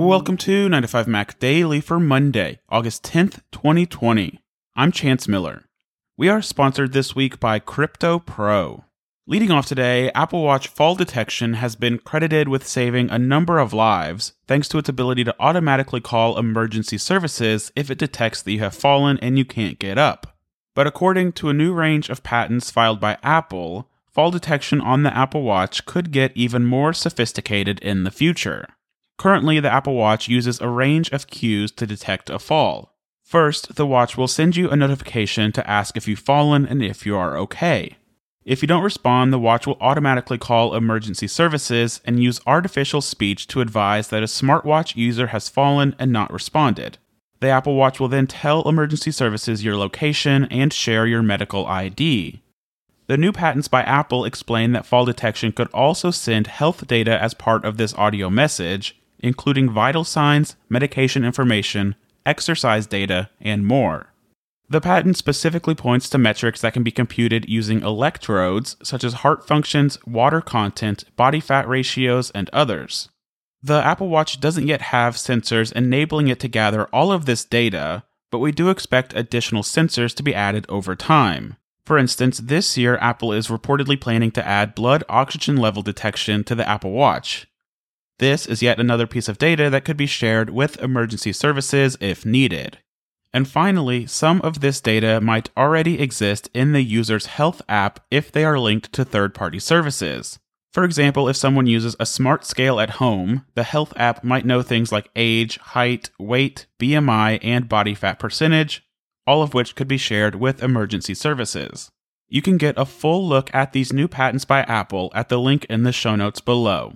Welcome to 9 to 5 Mac Daily for Monday, August 10th, 2020. I'm Chance Miller. We are sponsored this week by Crypto Pro. Leading off today, Apple Watch fall detection has been credited with saving a number of lives thanks to its ability to automatically call emergency services if it detects that you have fallen and you can't get up. But according to a new range of patents filed by Apple, fall detection on the Apple Watch could get even more sophisticated in the future. Currently, the Apple Watch uses a range of cues to detect a fall. First, the watch will send you a notification to ask if you've fallen and if you are okay. If you don't respond, the watch will automatically call emergency services and use artificial speech to advise that a smartwatch user has fallen and not responded. The Apple Watch will then tell emergency services your location and share your medical ID. The new patents by Apple explain that fall detection could also send health data as part of this audio message, including vital signs, medication information, exercise data, and more. The patent specifically points to metrics that can be computed using electrodes, such as heart functions, water content, body fat ratios, and others. The Apple Watch doesn't yet have sensors enabling it to gather all of this data, but we do expect additional sensors to be added over time. For instance, this year Apple is reportedly planning to add blood oxygen level detection to the Apple Watch. This is yet another piece of data that could be shared with emergency services if needed. And finally, some of this data might already exist in the user's health app if they are linked to third-party services. For example, if someone uses a smart scale at home, the health app might know things like age, height, weight, BMI, and body fat percentage, all of which could be shared with emergency services. You can get a full look at these new patents by Apple at the link in the show notes below.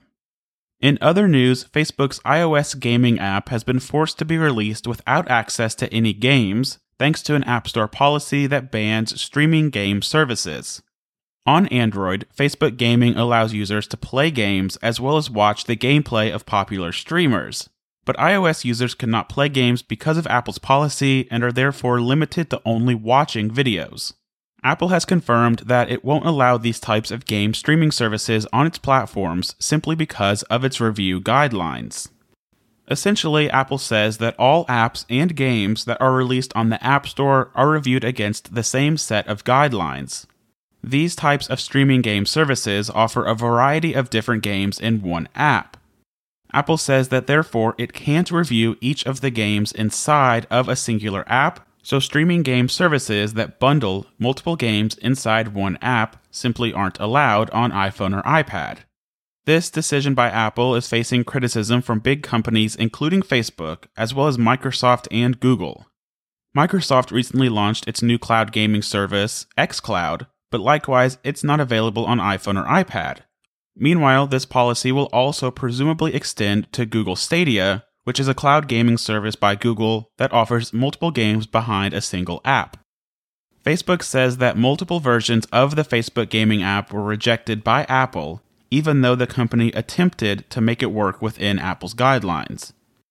In other news, Facebook's iOS gaming app has been forced to be released without access to any games, thanks to an App Store policy that bans streaming game services. On Android, Facebook Gaming allows users to play games as well as watch the gameplay of popular streamers. But iOS users cannot play games because of Apple's policy and are therefore limited to only watching videos. Apple has confirmed that it won't allow these types of game streaming services on its platforms simply because of its review guidelines. Essentially, Apple says that all apps and games that are released on the App Store are reviewed against the same set of guidelines. These types of streaming game services offer a variety of different games in one app. Apple says that therefore it can't review each of the games inside of a singular app, so streaming game services that bundle multiple games inside one app simply aren't allowed on iPhone or iPad. This decision by Apple is facing criticism from big companies including Facebook, as well as Microsoft and Google. Microsoft recently launched its new cloud gaming service, xCloud, but likewise it's not available on iPhone or iPad. Meanwhile, this policy will also presumably extend to Google Stadia, which is a cloud gaming service by Google that offers multiple games behind a single app. Facebook says that multiple versions of the Facebook gaming app were rejected by Apple, even though the company attempted to make it work within Apple's guidelines.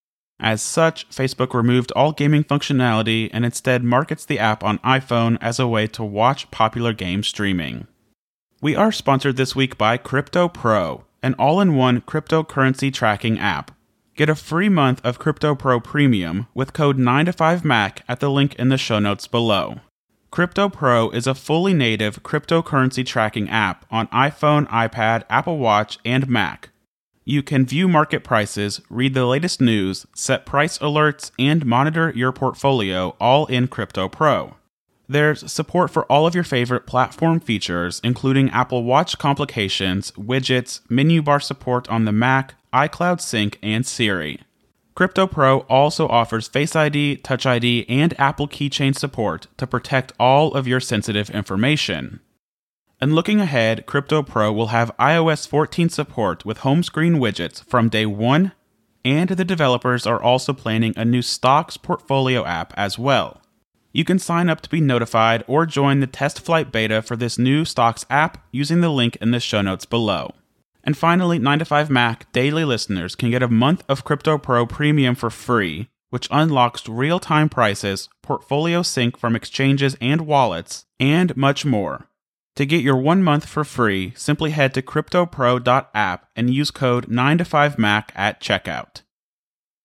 As such, Facebook removed all gaming functionality and instead markets the app on iPhone as a way to watch popular game streaming. We are sponsored this week by Crypto Pro, an all-in-one cryptocurrency tracking app. Get a free month of Crypto Pro Premium with code 9to5Mac at the link in the show notes below. Crypto Pro is a fully native cryptocurrency tracking app on iPhone, iPad, Apple Watch, and Mac. You can view market prices, read the latest news, set price alerts, and monitor your portfolio all in Crypto Pro. There's support for all of your favorite platform features, including Apple Watch complications, widgets, menu bar support on the Mac, iCloud Sync, and Siri. Crypto Pro also offers Face ID, Touch ID, and Apple Keychain support to protect all of your sensitive information. And looking ahead, Crypto Pro will have iOS 14 support with home screen widgets from day one, and the developers are also planning a new stocks portfolio app as well. You can sign up to be notified or join the test flight beta for this new stocks app using the link in the show notes below. And finally, 9to5Mac daily listeners can get a month of Crypto Pro Premium for free, which unlocks real-time prices, portfolio sync from exchanges and wallets, and much more. To get your 1 month for free, simply head to cryptopro.app and use code 9to5Mac at checkout.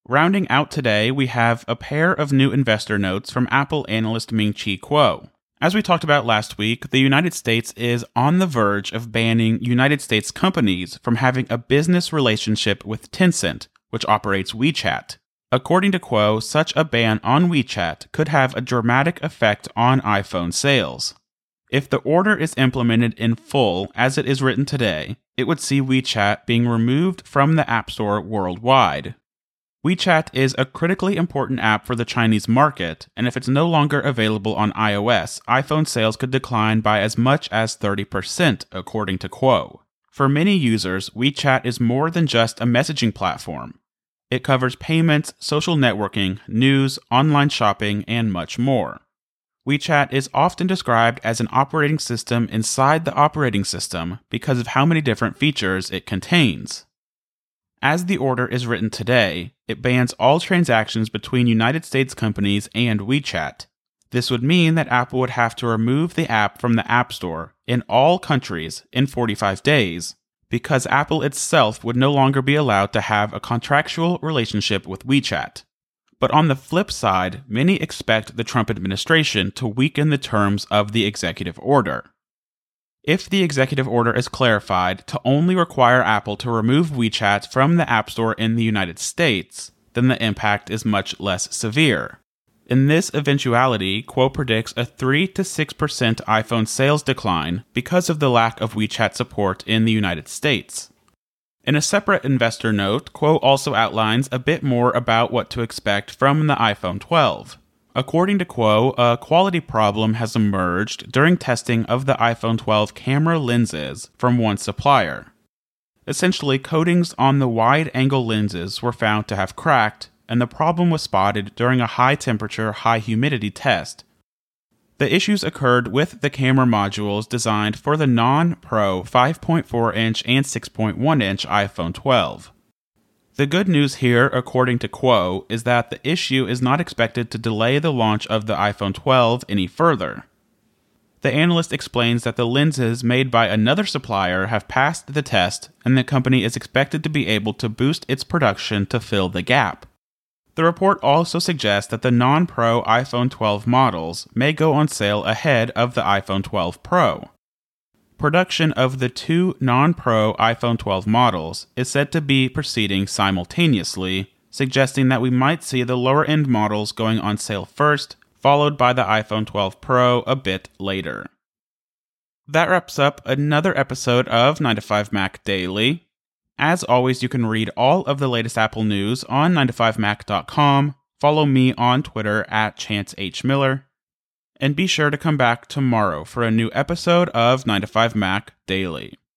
Rounding out today, we have a pair of new investor notes from Apple analyst Ming-Chi Kuo. As we talked about last week, the United States is on the verge of banning United States companies from having a business relationship with Tencent, which operates WeChat. According to Kuo, such a ban on WeChat could have a dramatic effect on iPhone sales. If the order is implemented in full as it is written today, it would see WeChat being removed from the App Store worldwide. WeChat is a critically important app for the Chinese market, and if it's no longer available on iOS, iPhone sales could decline by as much as 30%, according to Kuo. For many users, WeChat is more than just a messaging platform. It covers payments, social networking, news, online shopping, and much more. WeChat is often described as an operating system inside the operating system because of how many different features it contains. As the order is written today, it bans all transactions between United States companies and WeChat. This would mean that Apple would have to remove the app from the App Store in all countries in 45 days, because Apple itself would no longer be allowed to have a contractual relationship with WeChat. But on the flip side, many expect the Trump administration to weaken the terms of the executive order. If the executive order is clarified to only require Apple to remove WeChat from the App Store in the United States, then the impact is much less severe. In this eventuality, Kuo predicts a 3 to 6% iPhone sales decline because of the lack of WeChat support in the United States. In a separate investor note, Kuo also outlines a bit more about what to expect from the iPhone 12. According to Kuo, a quality problem has emerged during testing of the iPhone 12 camera lenses from one supplier. Essentially, coatings on the wide-angle lenses were found to have cracked, and the problem was spotted during a high-temperature, high-humidity test. The issues occurred with the camera modules designed for the non-Pro 5.4-inch and 6.1-inch iPhone 12. The good news here, according to Kuo, is that the issue is not expected to delay the launch of the iPhone 12 any further. The analyst explains that the lenses made by another supplier have passed the test, and the company is expected to be able to boost its production to fill the gap. The report also suggests that the non-Pro iPhone 12 models may go on sale ahead of the iPhone 12 Pro. Production of the two non-Pro iPhone 12 models is said to be proceeding simultaneously, suggesting that we might see the lower-end models going on sale first, followed by the iPhone 12 Pro a bit later. That wraps up another episode of 9to5Mac Daily. As always, you can read all of the latest Apple news on 9to5mac.com, follow me on Twitter at ChanceHMiller, and be sure to come back tomorrow for a new episode of 9to5Mac Daily.